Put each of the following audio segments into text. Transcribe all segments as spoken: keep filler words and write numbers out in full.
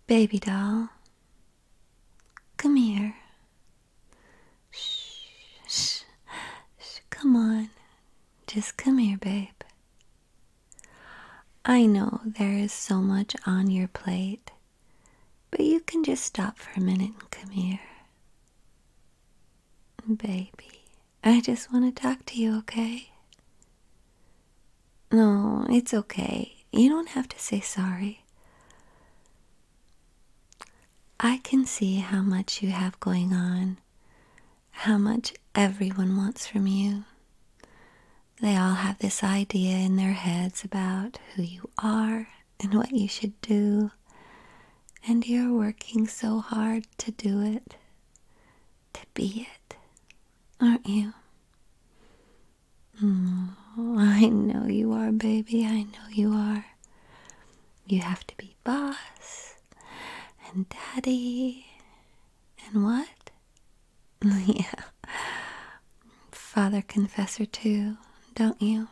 Baby doll, come here. Shh, shh, shh, come on. Just come here, babe. I know there is so much on your plate, but you can just stop for a minute and come here. Baby, I just want to talk to you, okay? No, it's okay. You don't have to say sorry. I can see how much you have going on, how much everyone wants from you. They all have this idea in their heads about who you are and what you should do, and you're working so hard to do it, to be it, aren't you? Oh, I know you are, baby. I know you are. You have to be boss and daddy and what? Yeah, father confessor too, don't you?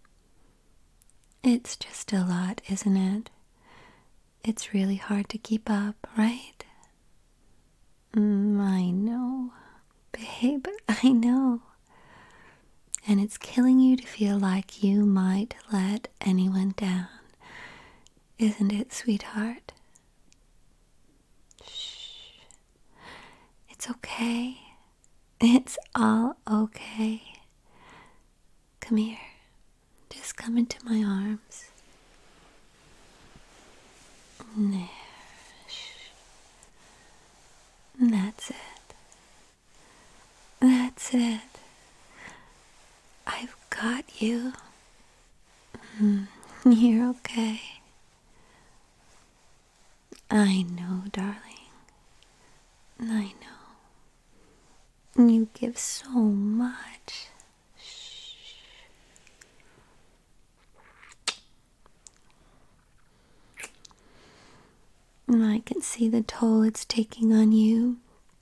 It's just a lot, isn't it? It's really hard to keep up, right? Mm, I know, babe, I know. And it's killing you to feel like you might let anyone down. Isn't it, sweetheart? Shh. It's okay. It's all okay. Come here. Just come into my arms. There. Shh. That's it. That's it. I've got you. Mm, you're okay. I know, darling. I know. You give so much. Shh. I can see the toll it's taking on you.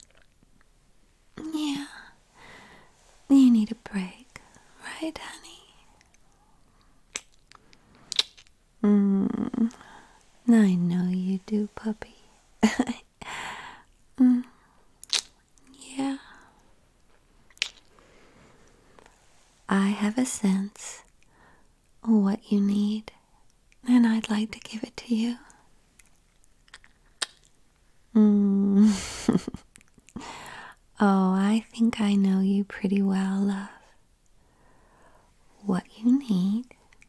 Yeah. You need a break, right, honey? Mm, I know you do, puppy. mm, yeah. I have a sense of what you need, and I'd like to give it to you. Mm. Oh, I think I know you pretty well, love. What you need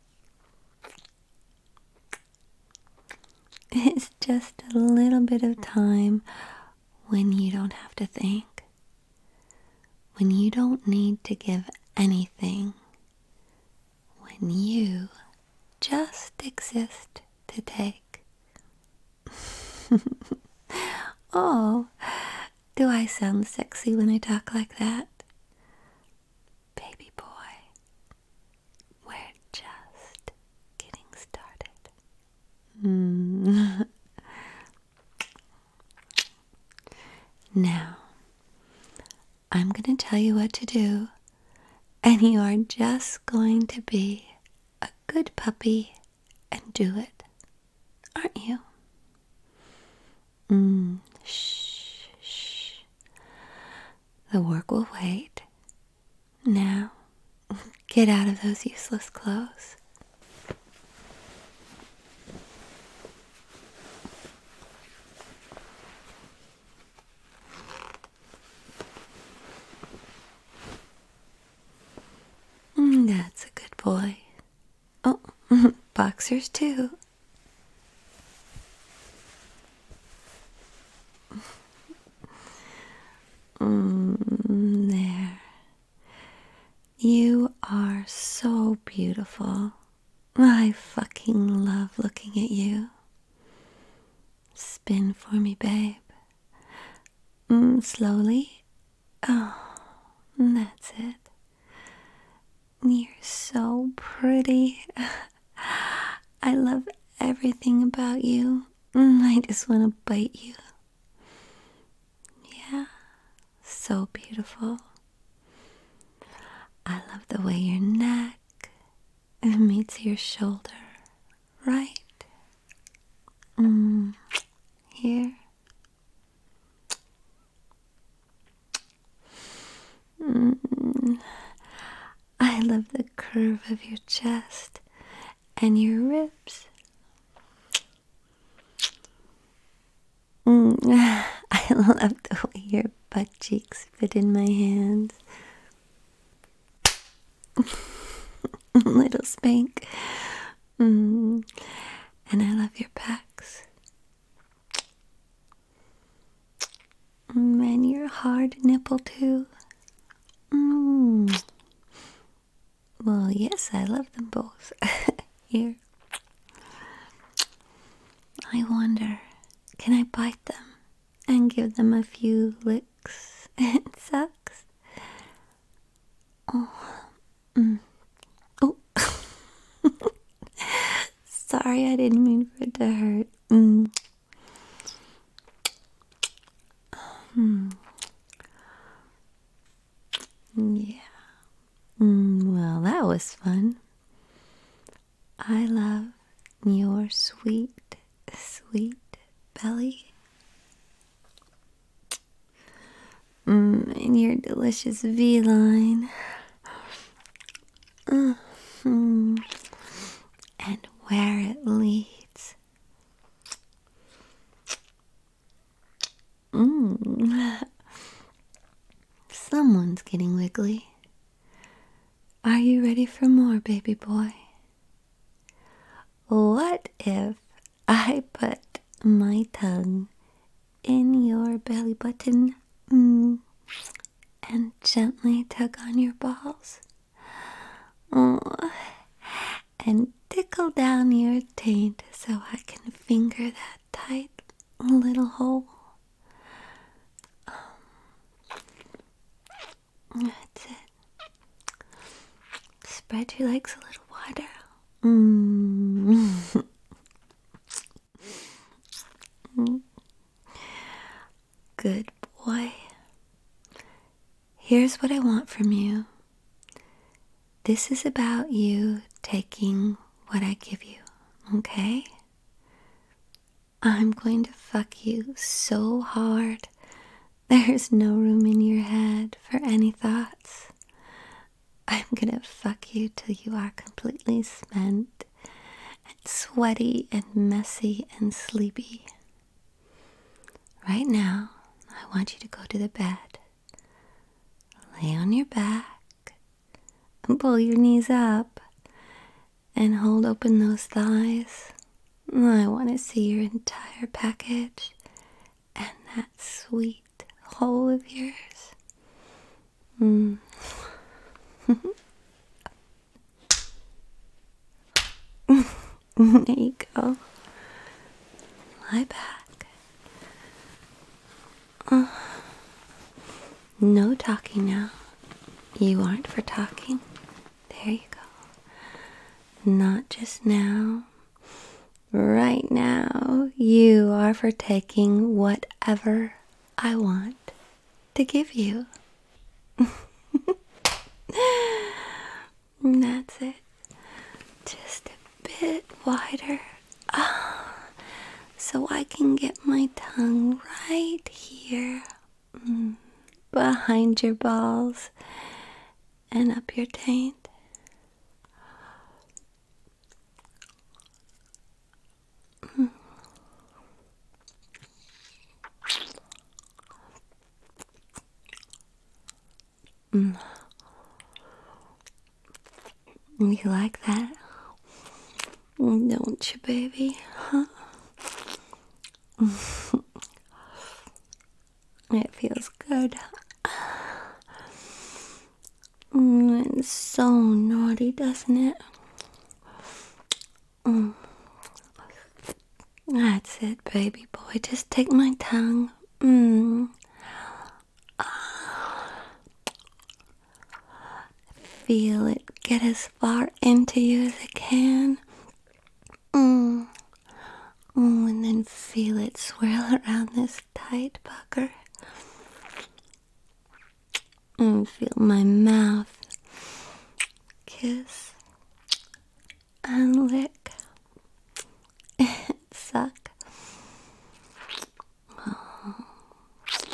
is just a little bit of time when you don't have to think, when you don't need to give anything, when you just exist to take. Oh, do I sound sexy when I talk like that? Baby boy, we're just getting started. Mm. Now, I'm going to tell you what to do, and you are just going to be a good puppy and do it, aren't you? Mm, shh, shh. The work will wait. Now, get out of those useless clothes. Mm, that's a good boy. Oh, boxers too. Mm, there. You are so beautiful. I fucking love looking at you. Spin for me, babe. Mm, slowly. Oh, that's it. You're so pretty. I love everything about you. Mm, I just want to bite you. Yeah, so beautiful. I love the way your neck meets your shoulder, right? Mm, here. love the curve of your chest and your ribs. Mm, I love the way your butt cheeks fit in my hands. Little spank. Mm. And I love your pecs. Mm, and your hard nipple too. Mm. Well, yes, I love them both. Here. I wonder, can I bite them and give them a few licks and sucks? Oh, mm. Oh. Sorry, I didn't mean for it to hurt. Mm. Hmm. Yeah. Mm, well, that was fun. I love your sweet, sweet belly. Mm, and your delicious V-line. Mm, mm, and where it leads. Mm. Someone's getting wiggly. Are you ready for more, baby boy? What if I put my tongue in your belly button mm, and gently tug on your balls? Oh, and tickle down your taint so I can finger that tight little hole. That's it. Spread your legs a little wider. Mm. Good boy. Here's what I want from you. This is about you taking what I give you, okay? I'm going to fuck you so hard. There's no room in your head for any thoughts. I'm gonna fuck you till you are completely spent and sweaty and messy and sleepy. Right now, I want you to go to the bed. Lay on your back and pull your knees up and hold open those thighs. I want to see your entire package and that sweet hole of yours. Mm. There you go. Lie back. Uh, no talking now. You aren't for talking. There you go. Not just now. Right now, you are for taking whatever I want to give you. And that's it. Just a bit wider. Oh, so I can get my tongue right here. Mm, behind your balls and up your taint. Mm. Mm. You like that? Don't you, baby? Huh? It feels good. Mm, it's so naughty, doesn't it? Mm. That's it, baby boy. Just take my tongue. Mm. Feel it get as far into you as it can. Mm. Mm, and then feel it swirl around this tight pucker. And feel my mouth kiss and lick and suck. Oh.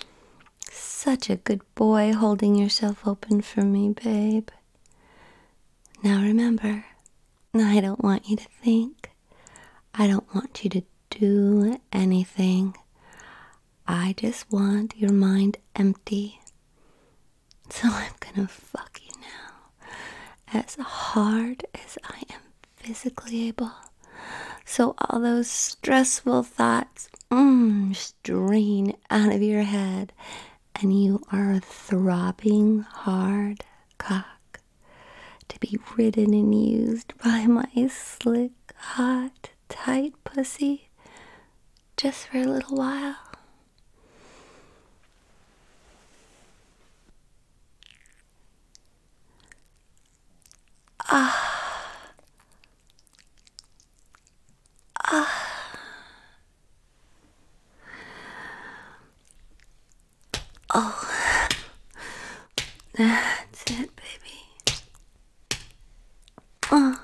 Such a good boy holding yourself open for me, babe. Now remember, I don't want you to think. I don't want you to do anything. I just want your mind empty. So I'm gonna fuck you now as hard as I am physically able. So all those stressful thoughts mm, strain out of your head and you are a throbbing hard cock to be ridden and used by my slick, hot, tight pussy just for a little while. Ah. Ah. Oh. That's it, baby. Oh.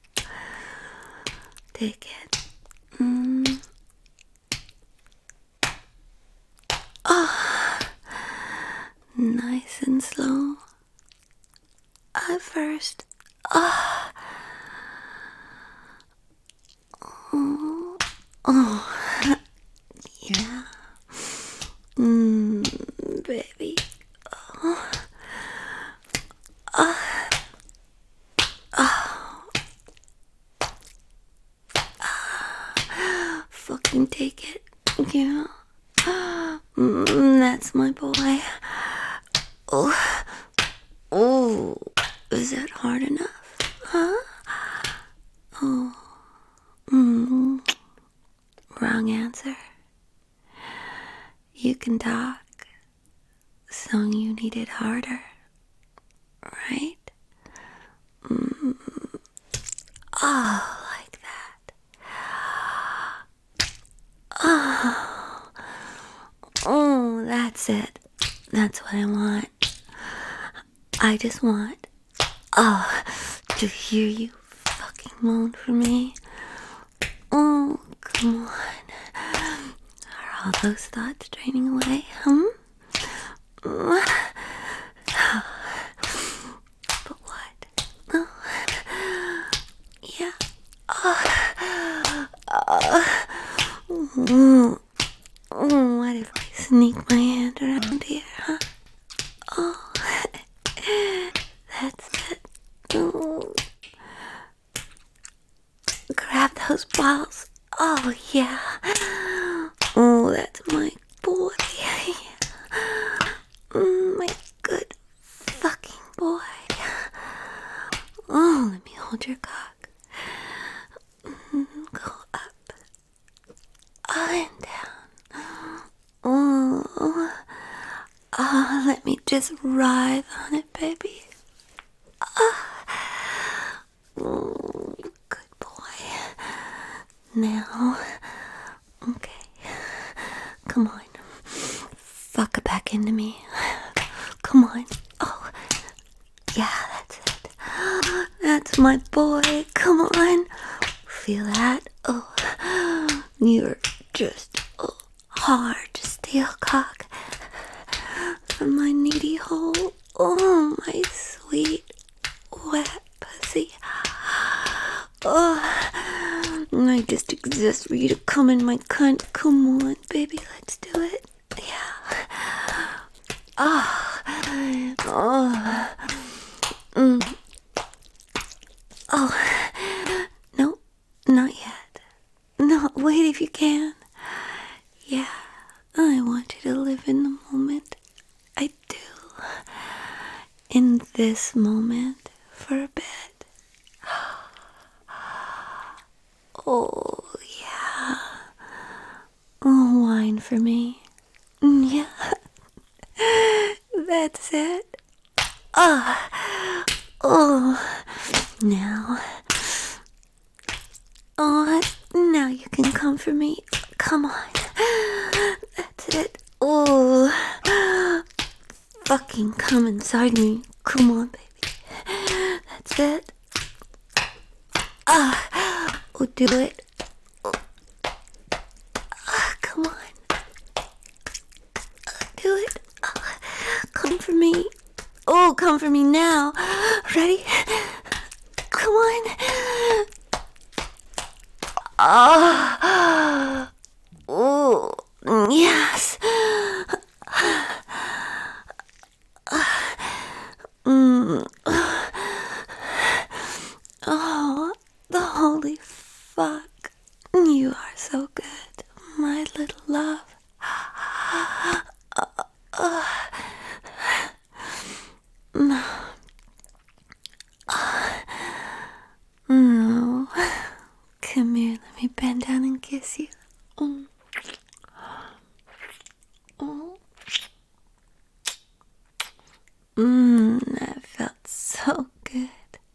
Take it. Mm. Oh. Nice and slow. At first. Oh. Oh. Oh. Yeah. Mmm, baby. Oh. Oh. Oh. Fucking take it. Yeah. Mm, that's my boy. Oh. Oh. Is that hard enough? Huh? Oh. Mm. Wrong answer. You can talk, so you need it harder, right? Mm. Oh, like that. Oh. Oh, that's it. That's what I want. I just want, oh, to hear you fucking moan for me. Oh, come on. Are all those thoughts draining away, hmm? But what? Oh, yeah. Oh. Oh. Oh, what if I sneak my hand around here, huh? Oh, that's it. Oh. Grab those balls. Oh, yeah. Oh, that's my boy. Mm, my good fucking boy. Oh, let me hold your cock. Mm, go up. And down. Oh. Oh, let me just writhe on it, baby. Oh. Oh, good boy. Now, okay. Come on. Fuck it back into me. Come on. Oh, yeah, that's it. That's my boy. Come on. Feel that? Oh, you're just oh, hard steel cock from my needy hole. Oh, my sweet, wet pussy. Oh, I just exist for you to come in my cunt. Come on, baby, let's do it. Yeah. Oh. Oh. Mm. Oh. No, not yet. No, wait if you can. Yeah, I want you to live in the moment. I do. In this moment for a bit. Oh, yeah. Oh, wine for me. Yeah. That's it. Oh. Oh. Now. Oh, now you can come for me. Come on. That's it. Oh. Fucking come inside me. Come on, baby. That's it. Ah. Oh, do it. Oh. Ah, come on. Uh, do it. Oh, come for me. Oh, come for me now. Ready? one. Oh, oh, yes. Mm. Oh, the holy fuck. You are so good, my little love. No. Come here, let me bend down and kiss you. Mm. Mm. Mm, that felt so good.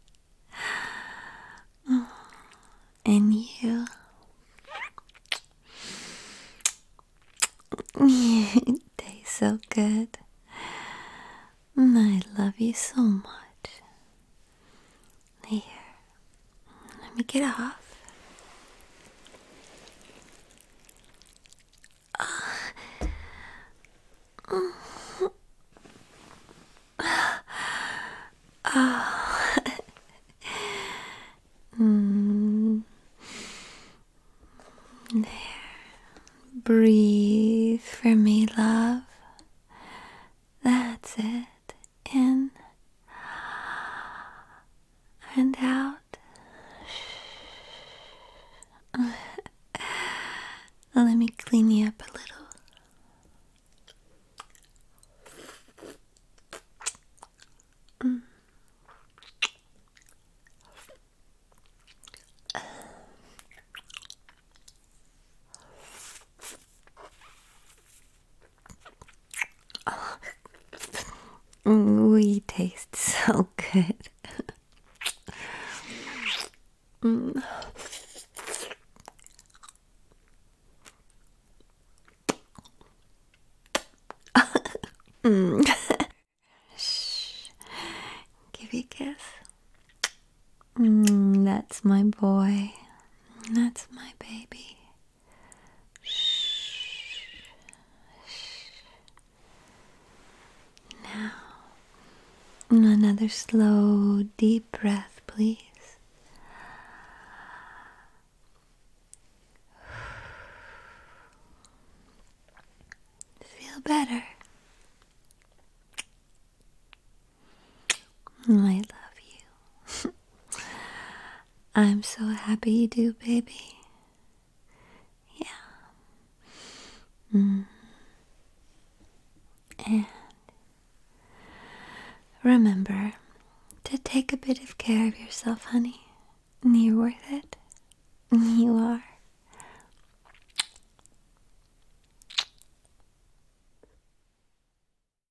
Mm. And you. You taste so good. I love you so much. Here, let me get off. Mm, there. Breathe for me, love. That's it. In and out. Let me clean you up a little. Mm, we taste so good. Mm. Mm. Shh. Give you a kiss. Mm, that's my boy. That's my baby. Shh. Now, another slow, deep breath, please. Feel better. I love you. I'm so happy you do, baby. Yeah. Mm. And remember to take a bit of care of yourself, honey. You're worth it. You are.